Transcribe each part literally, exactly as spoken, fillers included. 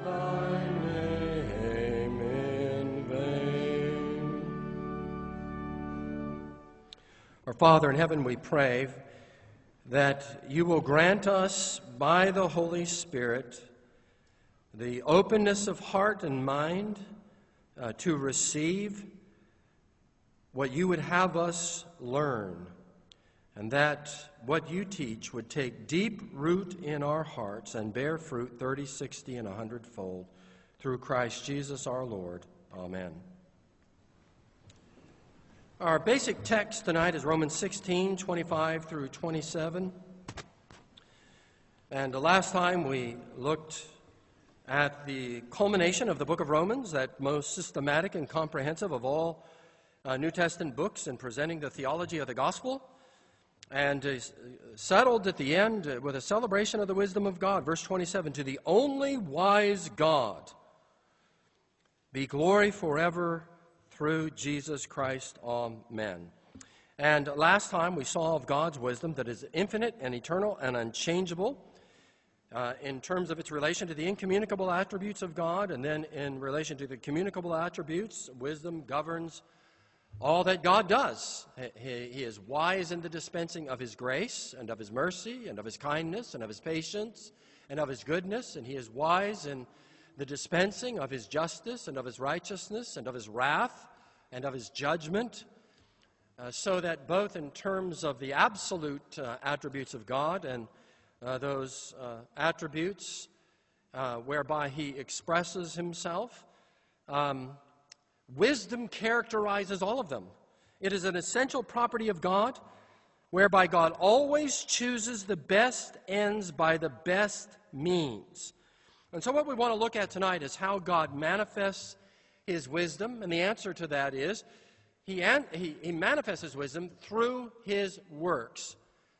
thy name in vain. Our Father in heaven, we pray that you will grant us by the Holy Spirit the openness of heart and mind uh, to receive what you would have us learn, and that what you teach would take deep root in our hearts and bear fruit thirty, sixty, and a hundredfold through Christ Jesus our Lord. Amen. Our basic text tonight is Romans sixteen, twenty-five through twenty-seven. And the last time we looked at the culmination of the book of Romans, that most systematic and comprehensive of all uh, New Testament books in presenting the theology of the gospel, and is settled at the end with a celebration of the wisdom of God. Verse twenty-seven, to the only wise God be glory forever through Jesus Christ. Amen. And last time we saw of God's wisdom that is infinite and eternal and unchangeable uh, in terms of its relation to the incommunicable attributes of God, and then in relation to the communicable attributes. Wisdom governs all that God does. He, he is wise in the dispensing of his grace and of his mercy and of his kindness and of his patience and of his goodness, and he is wise in the dispensing of his justice and of his righteousness and of his wrath and of his judgment, uh, so that both in terms of the absolute uh, attributes of God and uh, those uh, attributes uh, whereby he expresses himself, um, wisdom characterizes all of them. It is an essential property of God, whereby God always chooses the best ends by the best means. And so what we want to look at tonight is how God manifests his wisdom, and the answer to that is he, an, he, he manifests his wisdom through his works.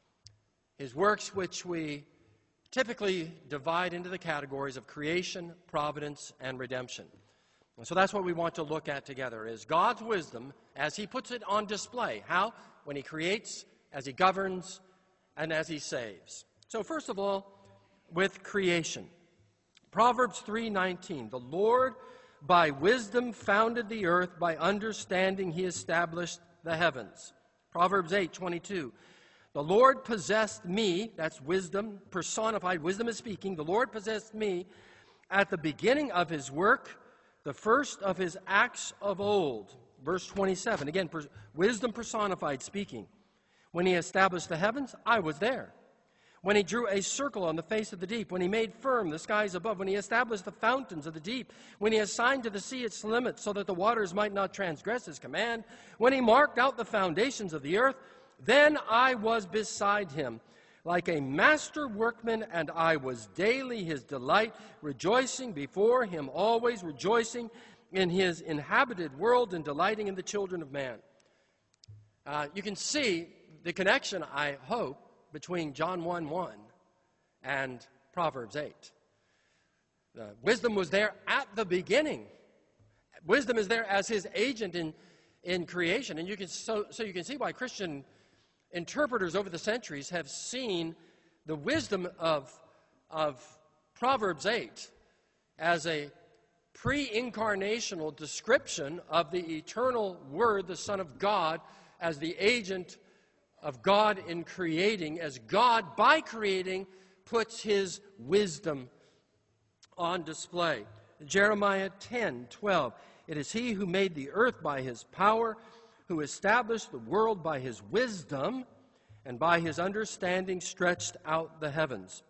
His works which we typically divide into the categories of creation, providence, and redemption. And so that's what we want to look at together, is God's wisdom as he puts it on display. How? When he creates, as he governs, and as he saves. So first of all, with creation. Proverbs three nineteen, the Lord by wisdom founded the earth, by understanding he established the heavens. Proverbs eight twenty-two, the Lord possessed me, that's wisdom personified, wisdom is speaking, the Lord possessed me at the beginning of his work, the first of his acts of old. Verse twenty-seven, again, per, wisdom personified speaking. When he established the heavens, I was there. When he drew a circle on the face of the deep, when he made firm the skies above, when he established the fountains of the deep, when he assigned to the sea its limits so that the waters might not transgress his command, when he marked out the foundations of the earth, then I was beside him, like a master workman, and I was daily his delight, rejoicing before him always, rejoicing in his inhabited world and delighting in the children of man. Uh, you can see the connection, I hope, between John one one and Proverbs eight. Uh, wisdom was there at the beginning. Wisdom is there as his agent in, in creation. And you can so, so you can see why Christian interpreters over the centuries have seen the wisdom of, of Proverbs eight as a pre-incarnational description of the eternal Word, the Son of God, as the agent of God in creating, as God, by creating, puts his wisdom on display. Jeremiah ten twelve, it is he who made the earth by his power, who established the world by his wisdom, and by his understanding stretched out the heavens.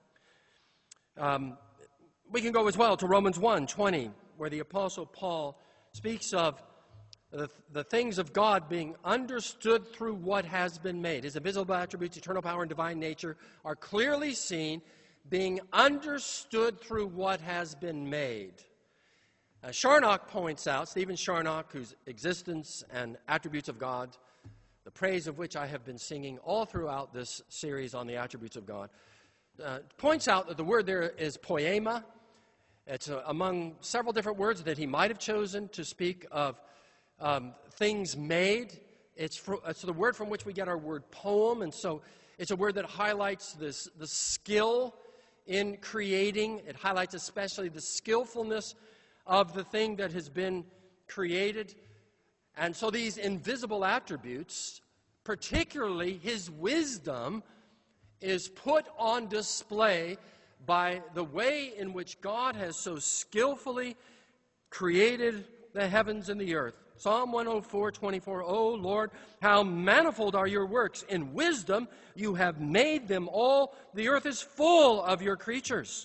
Um, we can go as well to Romans one twenty, where the Apostle Paul speaks of The, the things of God being understood through what has been made. His invisible attributes, eternal power, and divine nature are clearly seen, being understood through what has been made. Uh, Charnock points out, Stephen Charnock, whose existence and attributes of God, the praise of which I have been singing all throughout this series on the attributes of God, uh, points out that the word there is poema. It's uh, among several different words that he might have chosen to speak of Um, things made. It's, for, it's the word from which we get our word poem, and so it's a word that highlights this, the skill in creating. It highlights especially the skillfulness of the thing that has been created. And so these invisible attributes, particularly his wisdom, is put on display by the way in which God has so skillfully created the heavens and the earth. Psalm one oh four, twenty-four, O Lord, how manifold are your works. In wisdom you have made them all. The earth is full of your creatures.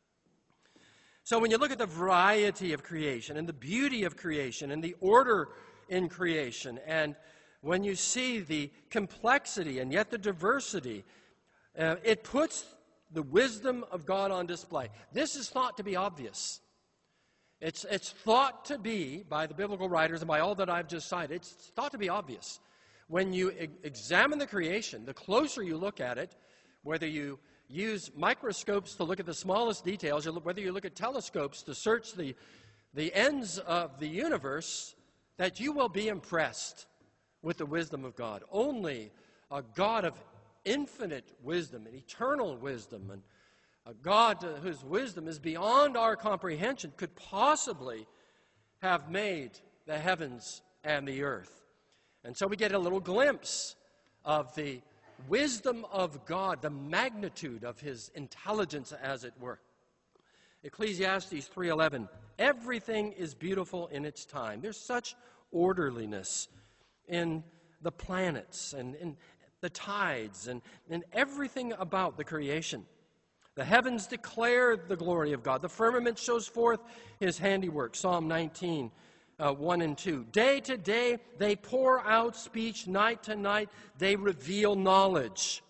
So when you look at the variety of creation and the beauty of creation and the order in creation, and when you see the complexity and yet the diversity, uh, it puts the wisdom of God on display. This is thought to be obvious. It's, it's thought to be, by the biblical writers and by all that I've just cited, it's thought to be obvious. When you e- examine the creation, the closer you look at it, whether you use microscopes to look at the smallest details, or whether you look at telescopes to search the, the ends of the universe, that you will be impressed with the wisdom of God. Only a God of infinite wisdom and eternal wisdom, and a God whose wisdom is beyond our comprehension, could possibly have made the heavens and the earth. And so we get a little glimpse of the wisdom of God, the magnitude of his intelligence, as it were. Ecclesiastes three eleven, everything is beautiful in its time. There's such orderliness in the planets and in the tides and in everything about the creation. The heavens declare the glory of God. The firmament shows forth his handiwork. Psalm nineteen, uh, one and two. Day to day they pour out speech. Night to night they reveal knowledge.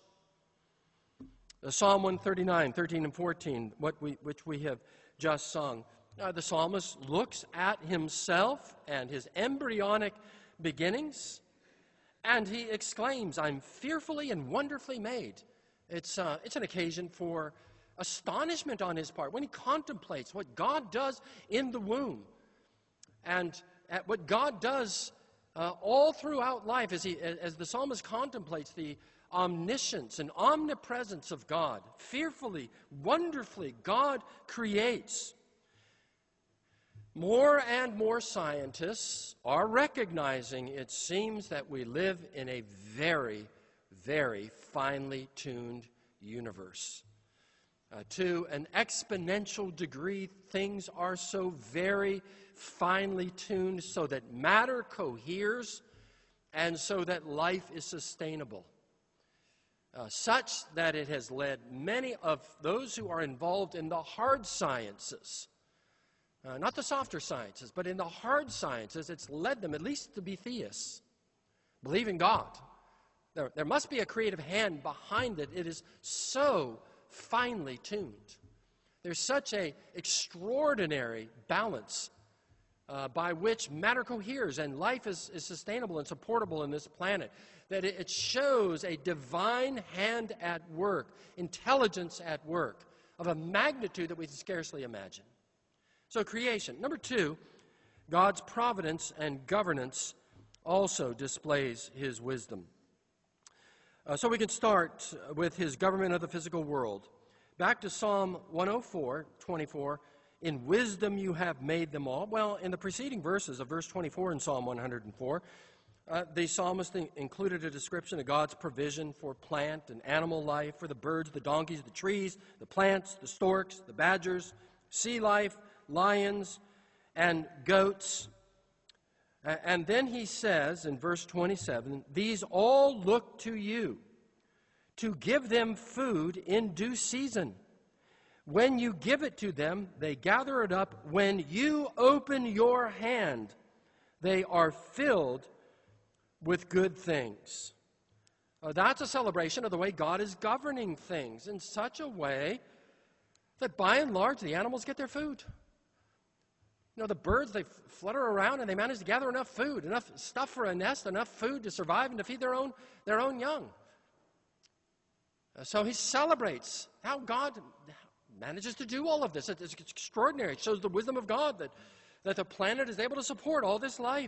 Uh, Psalm one thirty-nine, thirteen and fourteen, what we, which we have just sung. Uh, the psalmist looks at himself and his embryonic beginnings, and he exclaims, I'm fearfully and wonderfully made. It's, uh, it's an occasion for astonishment on his part when he contemplates what God does in the womb, and at what God does uh, all throughout life as, he, as the psalmist contemplates the omniscience and omnipresence of God. Fearfully, wonderfully, God creates. More and more scientists are recognizing, it seems, that we live in a very, very finely tuned universe. Uh, to an exponential degree, things are so very finely tuned so that matter coheres and so that life is sustainable. Uh, such that it has led many of those who are involved in the hard sciences, uh, not the softer sciences, but in the hard sciences, it's led them at least to be theists, believe in God. There, there must be a creative hand behind it. It is so finely tuned. There's such an extraordinary balance uh, by which matter coheres and life is, is sustainable and supportable in this planet, that it, it shows a divine hand at work, intelligence at work, of a magnitude that we can scarcely imagine. So creation. Number two, God's providence and governance also displays his wisdom. Uh, so we can start with his government of the physical world. Back to Psalm one oh four, twenty-four. In wisdom you have made them all. Well, in the preceding verses of verse twenty-four in Psalm one oh four, uh, the psalmist included a description of God's provision for plant and animal life, for the birds, the donkeys, the trees, the plants, the storks, the badgers, sea life, lions, and goats. And then he says in verse twenty-seven, these all look to you to give them food in due season. When you give it to them, they gather it up. When you open your hand, they are filled with good things. Uh, that's a celebration of the way God is governing things in such a way that by and large the animals get their food. You know, the birds, they flutter around and they manage to gather enough food, enough stuff for a nest, enough food to survive and to feed their own, their own young. Uh, so he celebrates how God manages to do all of this. It's extraordinary. It shows the wisdom of God that, that the planet is able to support all this life.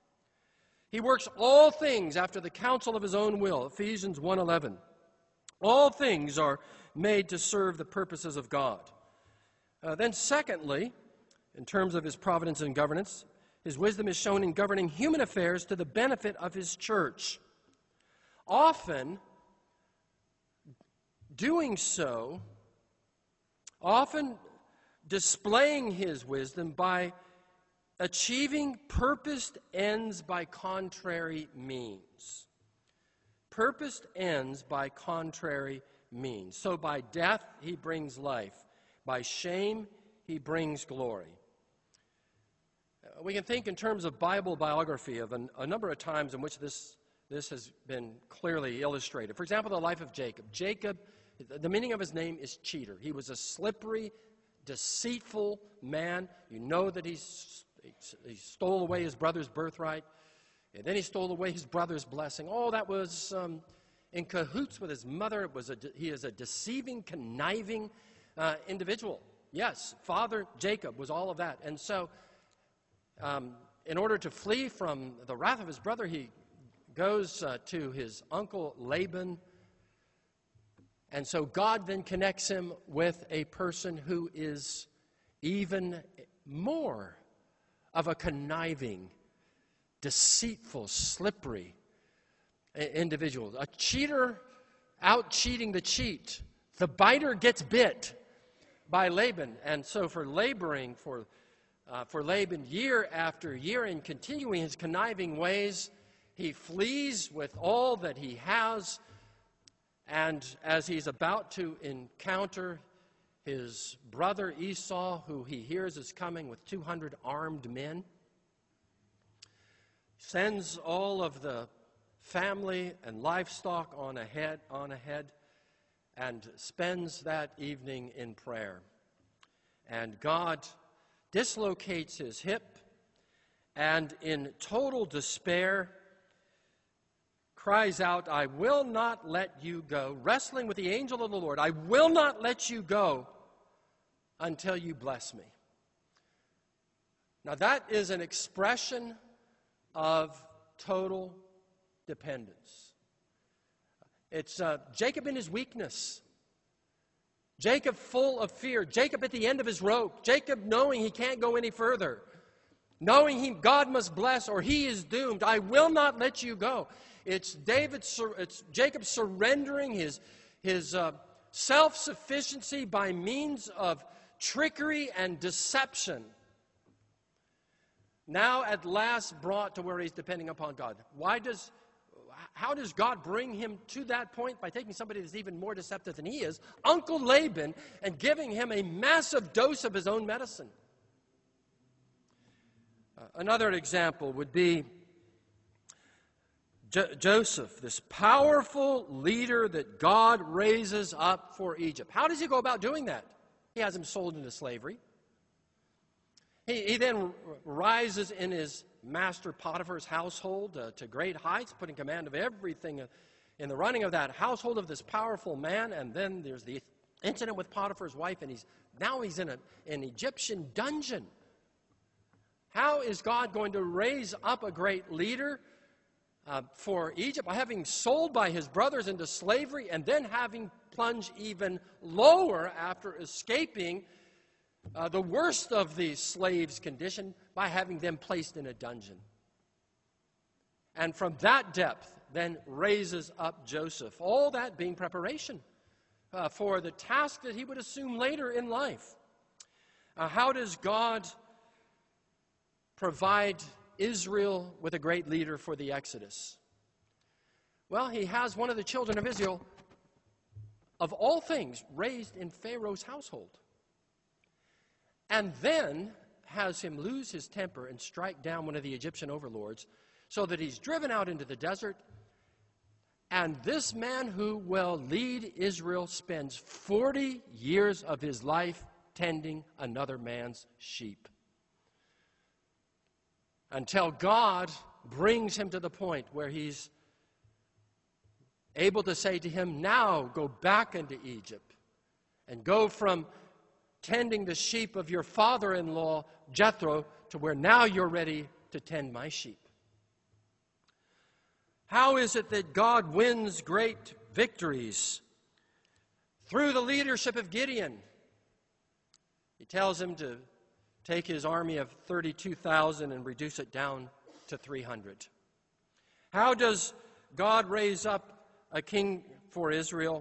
He works all things after the counsel of his own will, Ephesians one eleven. All things are made to serve the purposes of God. Uh, then secondly, in terms of his providence and governance, his wisdom is shown in governing human affairs to the benefit of his church. Often, doing so, often displaying his wisdom by achieving purposed ends by contrary means. Purposed ends by contrary means. So by death he brings life. By shame he brings glory. We can think in terms of Bible biography of an, a number of times in which this, this has been clearly illustrated. For example, the life of Jacob. Jacob, the meaning of his name is cheater. He was a slippery, deceitful man. You know that he's, he stole away his brother's birthright, and then he stole away his brother's blessing. Oh, that was um, in cahoots with his mother. It was a, he is a deceiving, conniving uh, individual. Yes, Father Jacob was all of that. And so, um, in order to flee from the wrath of his brother, he goes uh, to his uncle Laban. And so God then connects him with a person who is even more of a conniving, deceitful, slippery individual. A cheater out cheating the cheat. The biter gets bit by Laban. And so for laboring, for, uh, for Laban year after year in continuing his conniving ways, he flees with all that he has. And as he's about to encounter his brother Esau, who he hears is coming with two hundred armed men, sends all of the family and livestock on ahead, on ahead, and spends that evening in prayer. And God dislocates his hip, and in total despair cries out, "I will not let you go," wrestling with the angel of the Lord. "I will not let you go until you bless me." Now that is an expression of total dependence. It's uh, Jacob in his weakness. Jacob full of fear. Jacob at the end of his rope. Jacob knowing he can't go any further. Knowing he, God must bless or he is doomed. "I will not let you go." It's David, it's Jacob surrendering his, his uh, self-sufficiency by means of trickery and deception. Now at last brought to where he's depending upon God. Why does, how does God bring him to that point? By taking somebody that's even more deceptive than he is, Uncle Laban, and giving him a massive dose of his own medicine. Uh, another example would be Jo- Joseph, this powerful leader that God raises up for Egypt. How does he go about doing that? He has him sold into slavery. He, he then rises in his master Potiphar's household uh, to great heights, putting command of everything in the running of that household of this powerful man. And then there's the incident with Potiphar's wife, and he's now he's in a, an Egyptian dungeon. How is God going to raise up a great leader Uh, for Egypt, by having sold by his brothers into slavery and then having plunged even lower after escaping uh, the worst of the slave's condition by having them placed in a dungeon? And from that depth then raises up Joseph, all that being preparation uh, for the task that he would assume later in life. Uh, how does God provide Israel with a great leader for the Exodus? Well, he has one of the children of Israel, of all things, raised in Pharaoh's household. And then has him lose his temper and strike down one of the Egyptian overlords so that he's driven out into the desert. And this man who will lead Israel spends forty years of his life tending another man's sheep, until God brings him to the point where he's able to say to him, "Now go back into Egypt and go from tending the sheep of your father-in-law, Jethro, to where now you're ready to tend my sheep." How is it that God wins great victories? through the leadership of Gideon, he tells him to take his army of thirty-two thousand and reduce it down to three hundred. How does God raise up a king for Israel?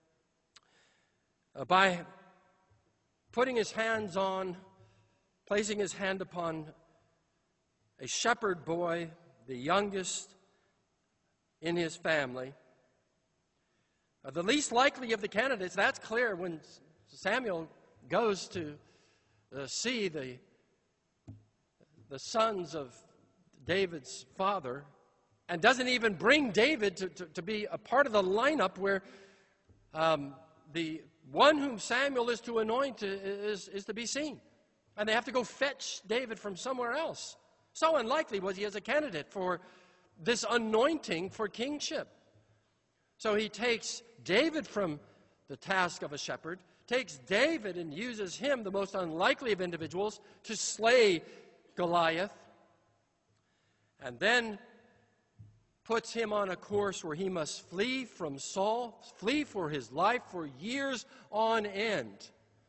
Uh, by putting his hands on, placing his hand upon a shepherd boy, the youngest in his family, uh, the least likely of the candidates. That's clear when Samuel goes to uh, see the, the sons of David's father, and doesn't even bring David to, to, to be a part of the lineup where um, the one whom Samuel is to anoint is, is to be seen. And they have to go fetch David from somewhere else. So unlikely was he as a candidate for this anointing for kingship. So he takes David from the task of a shepherd, takes David and uses him, the most unlikely of individuals, to slay Goliath, and then puts him on a course where he must flee from Saul, flee for his life for years on end,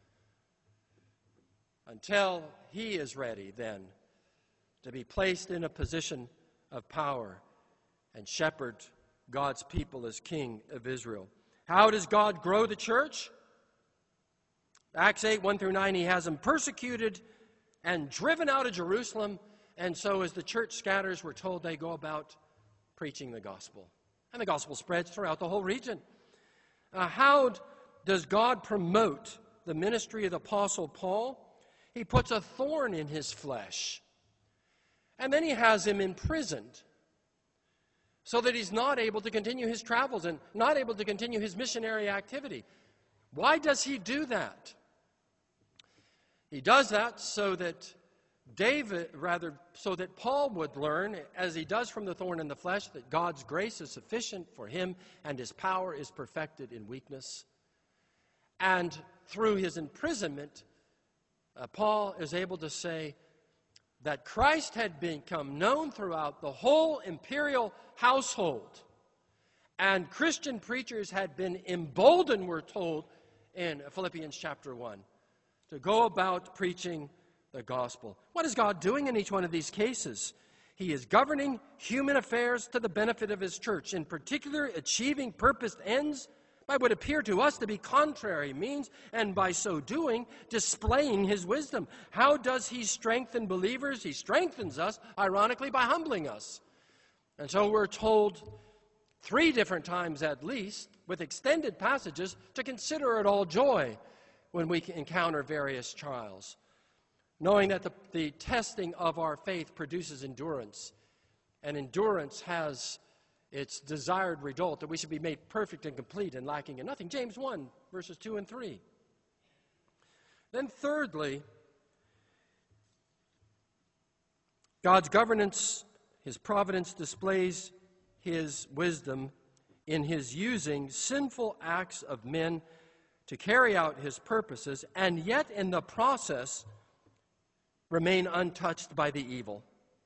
until he is ready then to be placed in a position of power and shepherd God's people as king of Israel. How does God grow the church? Acts eight, one through nine, he has them persecuted and driven out of Jerusalem, and so as the church scatters, we're told they go about preaching the gospel. And the gospel spreads throughout the whole region. Uh, how does God promote the ministry of the Apostle Paul? He puts a thorn in his flesh. And then he has him imprisoned so that he's not able to continue his travels and not able to continue his missionary activity. Why does he do that? He does that so that David, rather, so that Paul would learn, as he does from the thorn in the flesh, that God's grace is sufficient for him and his power is perfected in weakness. And through his imprisonment, uh, Paul is able to say that Christ had become known throughout the whole imperial household. And Christian preachers had been emboldened, we're told, in Philippians chapter one, to go about preaching the gospel. What is God doing in each one of these cases? He is governing human affairs to the benefit of his church, in particular achieving purposed ends by what appear to us to be contrary means, and by so doing, displaying his wisdom. How does he strengthen believers? He strengthens us, ironically, by humbling us. And so we're told three different times at least, with extended passages, to consider it all joy when we encounter various trials, knowing that the, the testing of our faith produces endurance, and endurance has its desired result, that we should be made perfect and complete and lacking in nothing. James one, verses two and three. Then thirdly, God's governance, his providence displays his wisdom in his using sinful acts of men to carry out his purposes, and yet in the process remain untouched by the evil.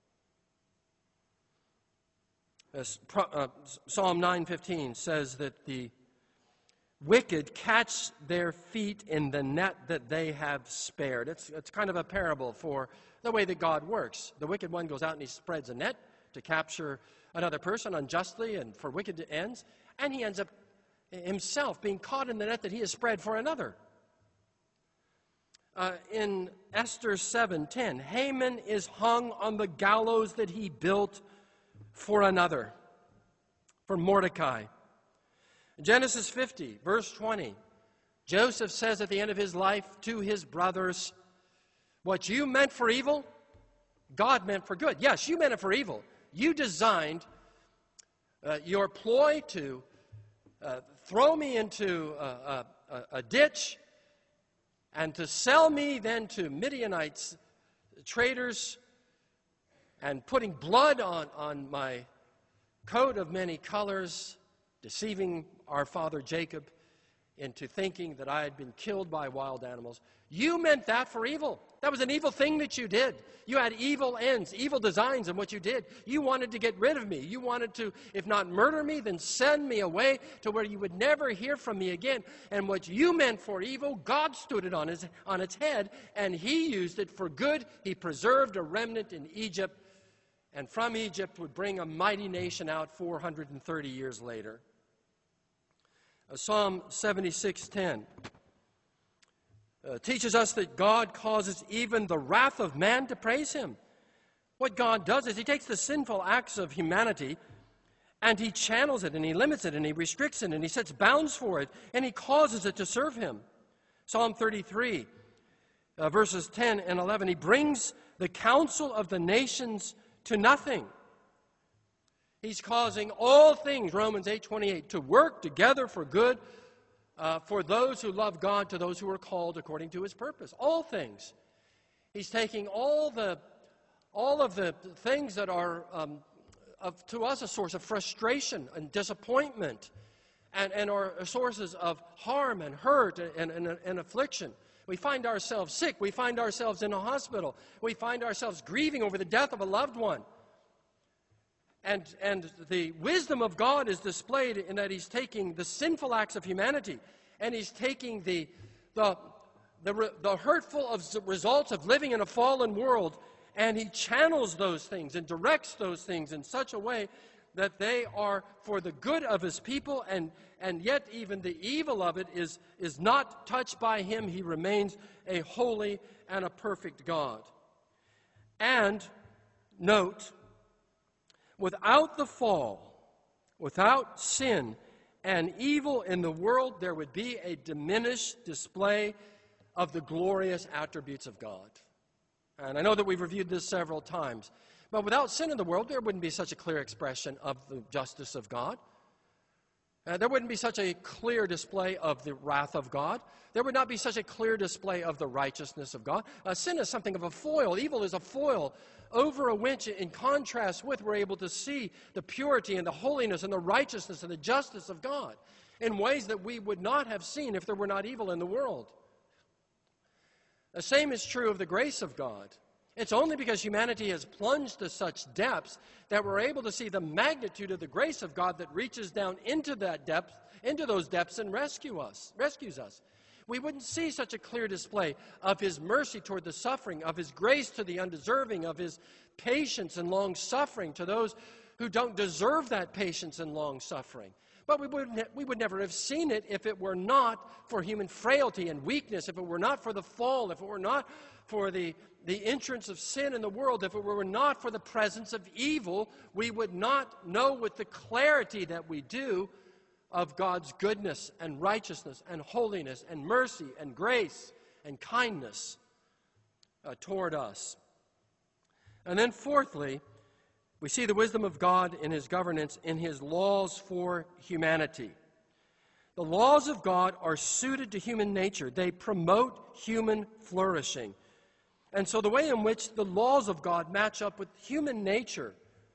As, uh, Psalm nine fifteen says that the wicked catch their feet in the net that they have spared. It's, it's kind of a parable for the way that God works. The wicked one goes out and he spreads a net to capture another person unjustly and for wicked ends, and he ends up himself being caught in the net that he has spread for another. Uh, in Esther seven ten, Haman is hung on the gallows that he built for another, for Mordecai. Genesis fifty, verse twenty, Joseph says at the end of his life to his brothers, what you meant for evil, God meant for good. Yes, you meant it for evil. You designed uh, your ploy to uh, throw me into a, a, a ditch and to sell me then to Midianites, traders, and putting blood on, on my coat of many colors, deceiving our father Jacob. into thinking that I had been killed by wild animals. You meant that for evil. That was an evil thing that you did. You had evil ends, evil designs in what you did. You wanted to get rid of me. You wanted to, if not murder me, then send me away to where you would never hear from me again. And what you meant for evil, God stood it on, his, on its head, and he used it for good. He preserved a remnant in Egypt, and from Egypt would bring a mighty nation out four hundred thirty years later. Uh, Psalm seventy-six ten uh, teaches us that God causes even the wrath of man to praise him. What God does is he takes the sinful acts of humanity and he channels it and he limits it and he restricts it and he sets bounds for it and he causes it to serve him. Psalm thirty-three, uh, verses ten and eleven, he brings the counsel of the nations to nothing. He's causing all things, Romans eight twenty-eight, to work together for good uh, for those who love God, to those who are called according to his purpose. All things. He's taking all the, all of the things that are um, of, to us a source of frustration and disappointment and, and are sources of harm and hurt and, and, and affliction. We find ourselves sick. We find ourselves in a hospital. We find ourselves grieving over the death of a loved one. And, and the wisdom of God is displayed in that he's taking the sinful acts of humanity and he's taking the, the, the, the hurtful of results of living in a fallen world, and he channels those things and directs those things in such a way that they are for the good of his people, and, and yet even the evil of it is, is not touched by him. He remains a holy and a perfect God. And note, without the fall, without sin and evil in the world, there would be a diminished display of the glorious attributes of God. And I know that we've reviewed this several times. But without sin in the world, there wouldn't be such a clear expression of the justice of God. Uh, there wouldn't be such a clear display of the wrath of God. There would not be such a clear display of the righteousness of God. Uh, sin is something of a foil. Evil is a foil over a which, in contrast with, we're able to see the purity and the holiness and the righteousness and the justice of God in ways that we would not have seen if there were not evil in the world. The same is true of the grace of God. It's only because humanity has plunged to such depths that we're able to see the magnitude of the grace of God that reaches down into that depth, into those depths, and rescue us, rescues us. We wouldn't see such a clear display of his mercy toward the suffering, of his grace to the undeserving, of his patience and long-suffering to those who don't deserve that patience and long-suffering. But we would, ne- we would never have seen it if it were not for human frailty and weakness, if it were not for the fall, if it were not for the, the entrance of sin in the world, if it were not for the presence of evil. We would not know with the clarity that we do of God's goodness and righteousness and holiness and mercy and grace and kindness uh, toward us. And then fourthly, we see the wisdom of God in his governance, in his laws for humanity. The laws of God are suited to human nature. They promote human flourishing. And so the way in which the laws of God match up with human nature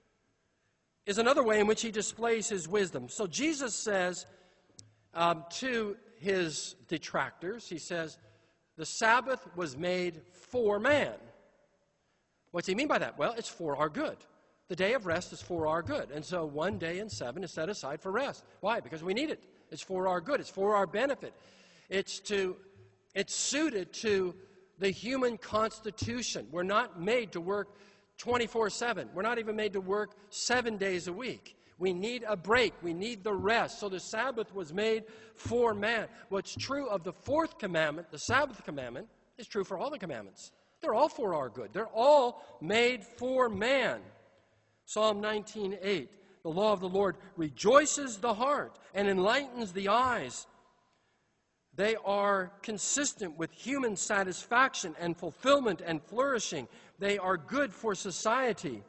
is another way in which he displays his wisdom. So Jesus says um, to his detractors, he says, the Sabbath was made for man. What's he mean by that? Well, it's for our good. The day of rest is for our good. And so one day in seven is set aside for rest. Why? Because we need it. It's for our good. It's for our benefit. It's to, it's suited to the human constitution. We're not made to work twenty-four seven. We're not even made to work seven days a week. We need a break. We need the rest. So the Sabbath was made for man. What's true of the fourth commandment, the Sabbath commandment, is true for all the commandments. They're all for our good. They're all made for man. Psalm nineteen eight, the law of the Lord rejoices the heart and enlightens the eyes. They are consistent with human satisfaction and fulfillment and flourishing. They are good for society.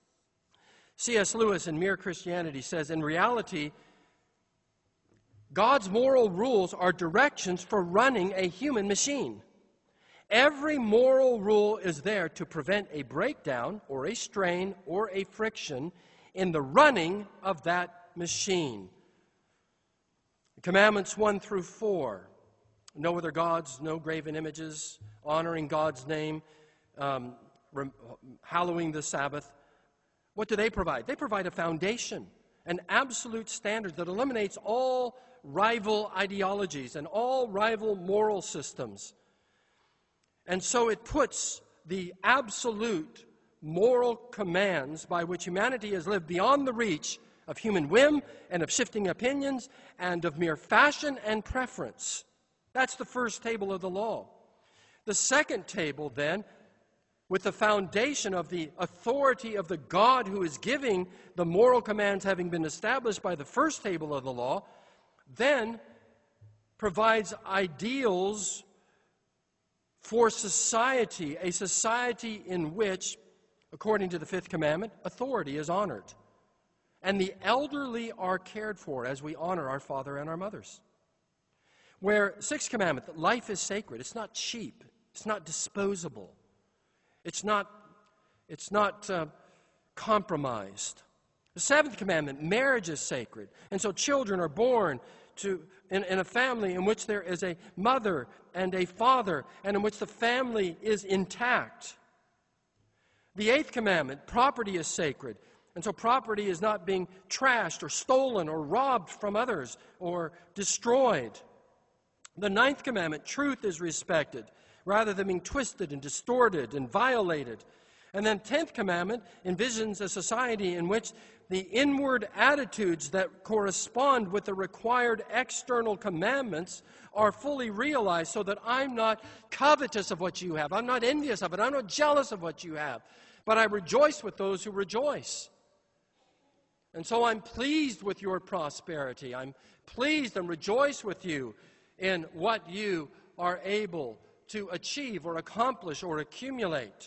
C S Lewis in Mere Christianity says, in reality, God's moral rules are directions for running a human machine. Every moral rule is there to prevent a breakdown or a strain or a friction in the running of that machine. Commandments one through four. No other gods, no graven images, honoring God's name, um, rem- hallowing the Sabbath. What do they provide? They provide a foundation, an absolute standard that eliminates all rival ideologies and all rival moral systems. And so it puts the absolute moral commands by which humanity has lived beyond the reach of human whim and of shifting opinions and of mere fashion and preference. That's the first table of the law. The second table, then, with the foundation of the authority of the God who is giving the moral commands having been established by the first table of the law, then provides ideals for society, a society in which, according to the fifth commandment, authority is honored. And the elderly are cared for as we honor our father and our mothers. Where, sixth commandment, that life is sacred. It's not cheap. It's not disposable. It's not, it's not uh, compromised. The seventh commandment, marriage is sacred. And so children are born to in, in a family in which there is a mother and a father, and in which the family is intact. The eighth commandment, property is sacred. And so property is not being trashed or stolen or robbed from others or destroyed. The ninth commandment, truth is respected, rather than being twisted and distorted and violated. And then tenth commandment envisions a society in which the inward attitudes that correspond with the required external commandments are fully realized, so that I'm not covetous of what you have. I'm not envious of it. I'm not jealous of what you have. But I rejoice with those who rejoice. And so I'm pleased with your prosperity. I'm pleased and rejoice with you in what you are able to achieve or accomplish or accumulate.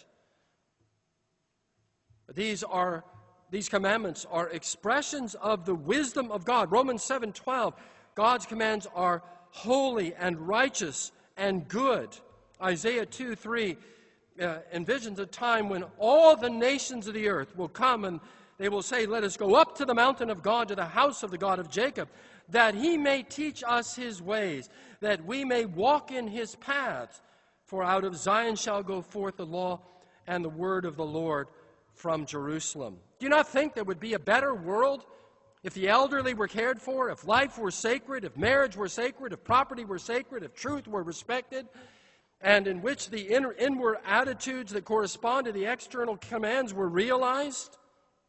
These are these commandments are expressions of the wisdom of God. Romans seven twelve, God's commands are holy and righteous and good. Isaiah two three uh, envisions a time when all the nations of the earth will come and they will say, let us go up to the mountain of God, to the house of the God of Jacob, that he may teach us his ways, that we may walk in his paths. For out of Zion shall go forth the law and the word of the Lord from Jerusalem. Do you not think there would be a better world if the elderly were cared for, if life were sacred, if marriage were sacred, if property were sacred, if truth were respected, and in which the inner, inward attitudes that correspond to the external commands were realized?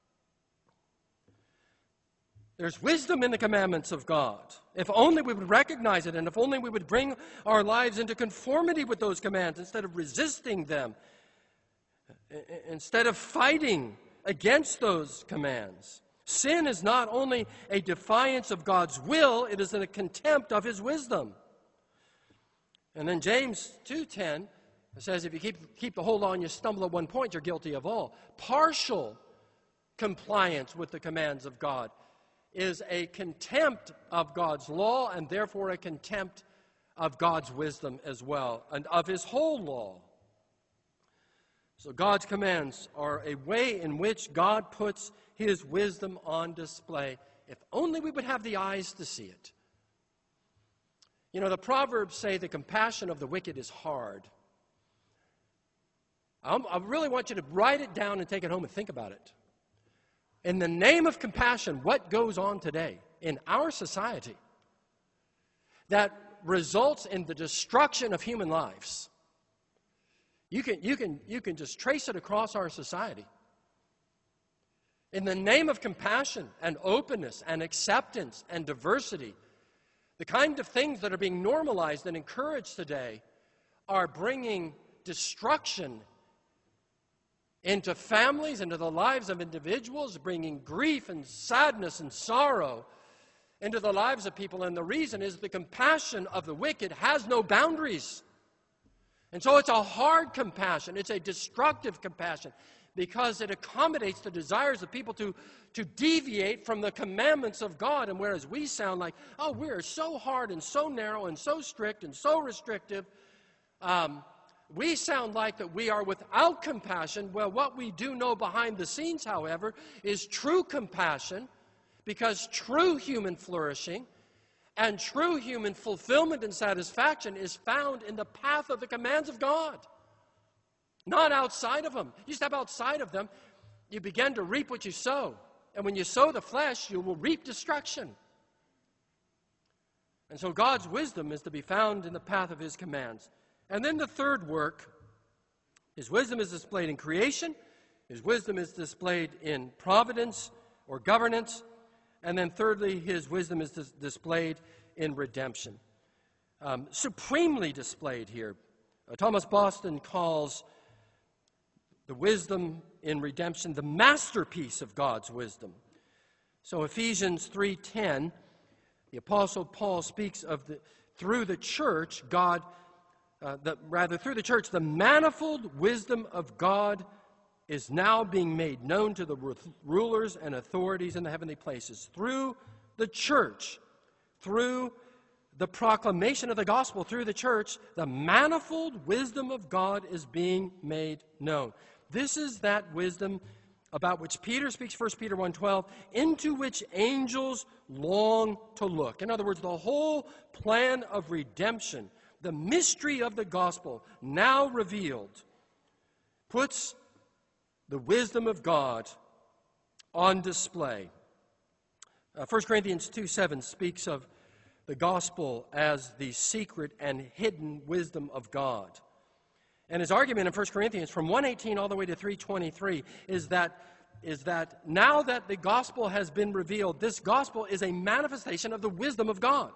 There's wisdom in the commandments of God. If only we would recognize it, and if only we would bring our lives into conformity with those commands instead of resisting them, instead of fighting against those commands. Sin is not only a defiance of God's will, it is a contempt of his wisdom. And then James two ten says, if you keep, keep the whole law and you stumble at one point, you're guilty of all. Partial compliance with the commands of God is a contempt of God's law, and therefore a contempt of God's wisdom as well, and of his whole law. So God's commands are a way in which God puts his wisdom on display, if only we would have the eyes to see it. You know, the Proverbs say the compassion of the wicked is hard. I'm, I really want you to write it down and take it home and think about it. In the name of compassion, what goes on today in our society that results in the destruction of human lives? You can, you can, you can just trace it across our society. In the name of compassion and openness and acceptance and diversity, the kind of things that are being normalized and encouraged today are bringing destruction into families, into the lives of individuals, bringing grief and sadness and sorrow into the lives of people. And the reason is the compassion of the wicked has no boundaries. And so it's a hard compassion. It's a destructive compassion because it accommodates the desires of people to, to deviate from the commandments of God. And whereas we sound like, oh, we're so hard and so narrow and so strict and so restrictive, um, we sound like that we are without compassion. Well, what we do know behind the scenes, however, is true compassion, because true human flourishing And true human fulfillment and satisfaction is found in the path of the commands of God, not outside of them. You step outside of them, you begin to reap what you sow. And when you sow the flesh, you will reap destruction. And so God's wisdom is to be found in the path of his commands. And then the third work, his wisdom is displayed in creation, his wisdom is displayed in providence or governance, and then thirdly, his wisdom is dis- displayed in redemption. Um, supremely displayed here. Uh, Thomas Boston calls the wisdom in redemption the masterpiece of God's wisdom. So Ephesians three ten, the Apostle Paul speaks of the through the church, God, uh, the, rather through the church, the manifold wisdom of God is now being made known to the rulers and authorities in the heavenly places. Through the church, through the proclamation of the gospel, through the church, the manifold wisdom of God is being made known. This is that wisdom about which Peter speaks, First Peter one twelve, into which angels long to look. In other words, the whole plan of redemption, the mystery of the gospel now revealed, puts the wisdom of God on display. Uh, First Corinthians two seven speaks of the gospel as the secret and hidden wisdom of God. And his argument in First Corinthians from one eighteen all the way to three twenty-three is that, is that now that the gospel has been revealed, this gospel is a manifestation of the wisdom of God.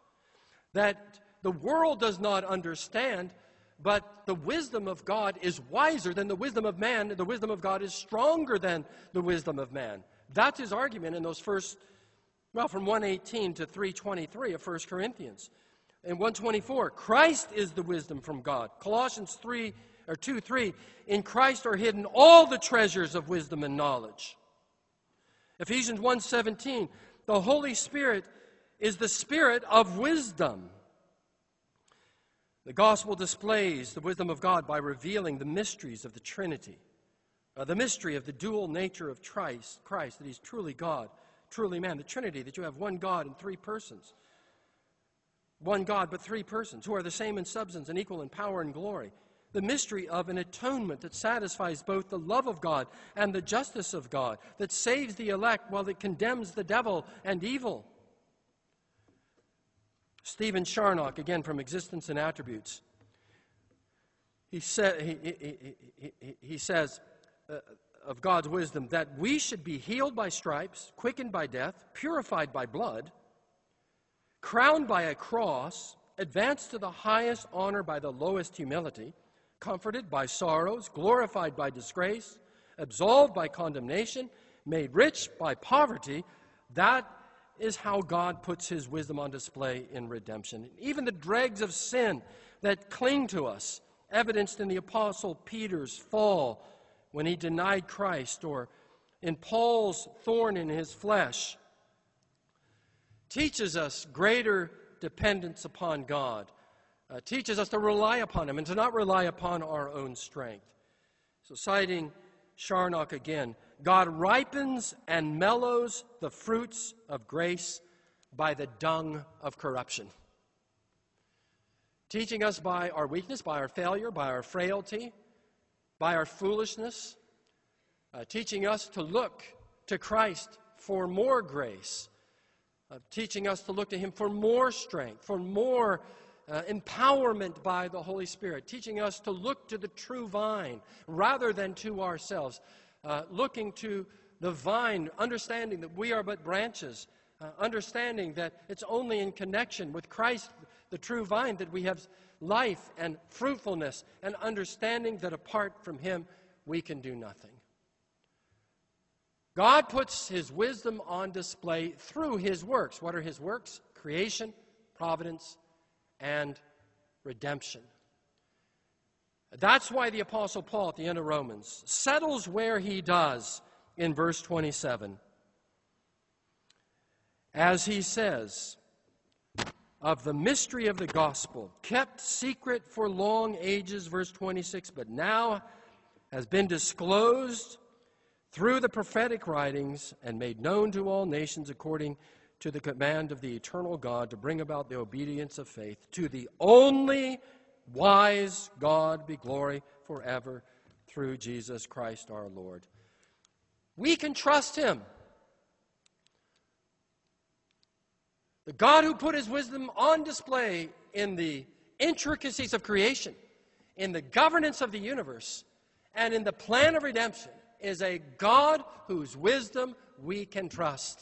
That the world does not understand, but the wisdom of God is wiser than the wisdom of man. The wisdom of God is stronger than the wisdom of man. That's his argument in those first, well, from one eighteen to three twenty-three of First Corinthians. In one twenty-four, Christ is the wisdom from God. Colossians three or two three, in Christ are hidden all the treasures of wisdom and knowledge. Ephesians one seventeen, the Holy Spirit is the spirit of wisdom. The gospel displays the wisdom of God by revealing the mysteries of the Trinity, uh, the mystery of the dual nature of Christ, Christ, that he's truly God, truly man, the Trinity, that you have one God in three persons. One God, but three persons, who are the same in substance and equal in power and glory. The mystery of an atonement that satisfies both the love of God and the justice of God, that saves the elect while it condemns the devil and evil. Stephen Charnock, again from Existence and Attributes, he, sa- he, he, he, he, he says uh, of God's wisdom that we should be healed by stripes, quickened by death, purified by blood, crowned by a cross, advanced to the highest honor by the lowest humility, comforted by sorrows, glorified by disgrace, absolved by condemnation, made rich by poverty. That is how God puts his wisdom on display in redemption. Even the dregs of sin that cling to us, evidenced in the Apostle Peter's fall when he denied Christ, or in Paul's thorn in his flesh, teaches us greater dependence upon God, uh, teaches us to rely upon him and to not rely upon our own strength. So citing Charnock again, God ripens and mellows the fruits of grace by the dung of corruption. Teaching us by our weakness, by our failure, by our frailty, by our foolishness, uh, teaching us to look to Christ for more grace, Uh, teaching us to look to him for more strength, for more uh, empowerment by the Holy Spirit, teaching us to look to the true vine rather than to ourselves, uh, looking to the vine, understanding that we are but branches, uh, understanding that it's only in connection with Christ, the true vine, that we have life and fruitfulness, and understanding that apart from him we can do nothing. God puts his wisdom on display through his works. What are his works? Creation, providence, and redemption. That's why the Apostle Paul at the end of Romans settles where he does in verse twenty-seven. As he says, of the mystery of the gospel, kept secret for long ages, verse twenty-six, but now has been disclosed through the prophetic writings and made known to all nations according to the command of the eternal God to bring about the obedience of faith. To the only wise God be glory forever through Jesus Christ our Lord. We can trust him. The God who put his wisdom on display in the intricacies of creation, in the governance of the universe, and in the plan of redemption is a God whose wisdom we can trust.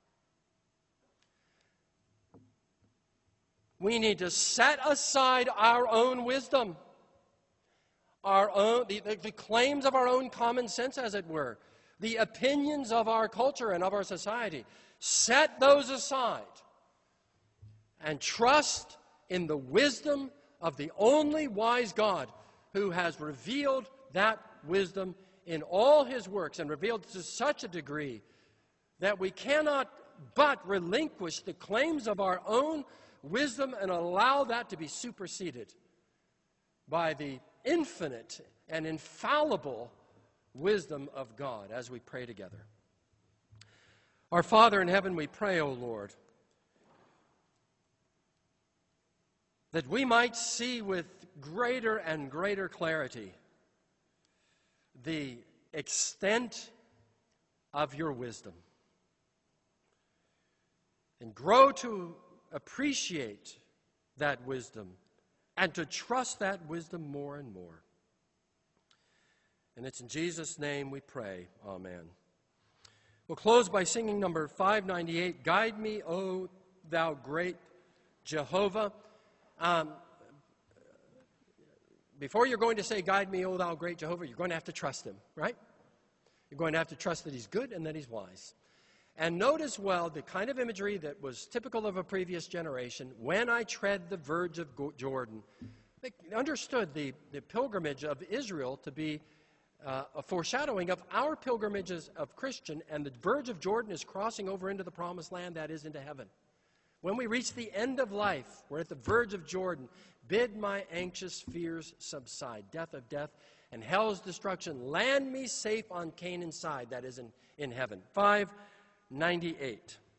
We need to set aside our own wisdom, our own, the, the, the claims of our own common sense, as it were, the opinions of our culture and of our society. Set those aside and trust in the wisdom of the only wise God who has revealed that wisdom in all his works and revealed to such a degree that we cannot but relinquish the claims of our own wisdom and allow that to be superseded by the infinite and infallible wisdom of God as we pray together. Our Father in heaven, we pray, O Lord, that we might see with greater and greater clarity the extent of your wisdom and grow to appreciate that wisdom and to trust that wisdom more and more. And it's in Jesus' name we pray. Amen. We'll close by singing number five ninety-eight, Guide Me, O Thou Great Jehovah. Um, before you're going to say, Guide me, O Thou Great Jehovah, you're going to have to trust him, right? You're going to have to trust that he's good and that he's wise. And note as well the kind of imagery that was typical of a previous generation. When I tread the verge of Jordan, they understood the, the pilgrimage of Israel to be uh, a foreshadowing of our pilgrimages of Christian, and the verge of Jordan is crossing over into the promised land, that is, into heaven. When we reach the end of life, we're at the verge of Jordan. Bid my anxious fears subside, death of death and hell's destruction. Land me safe on Canaan's side, that is in, in heaven. five ninety-eight.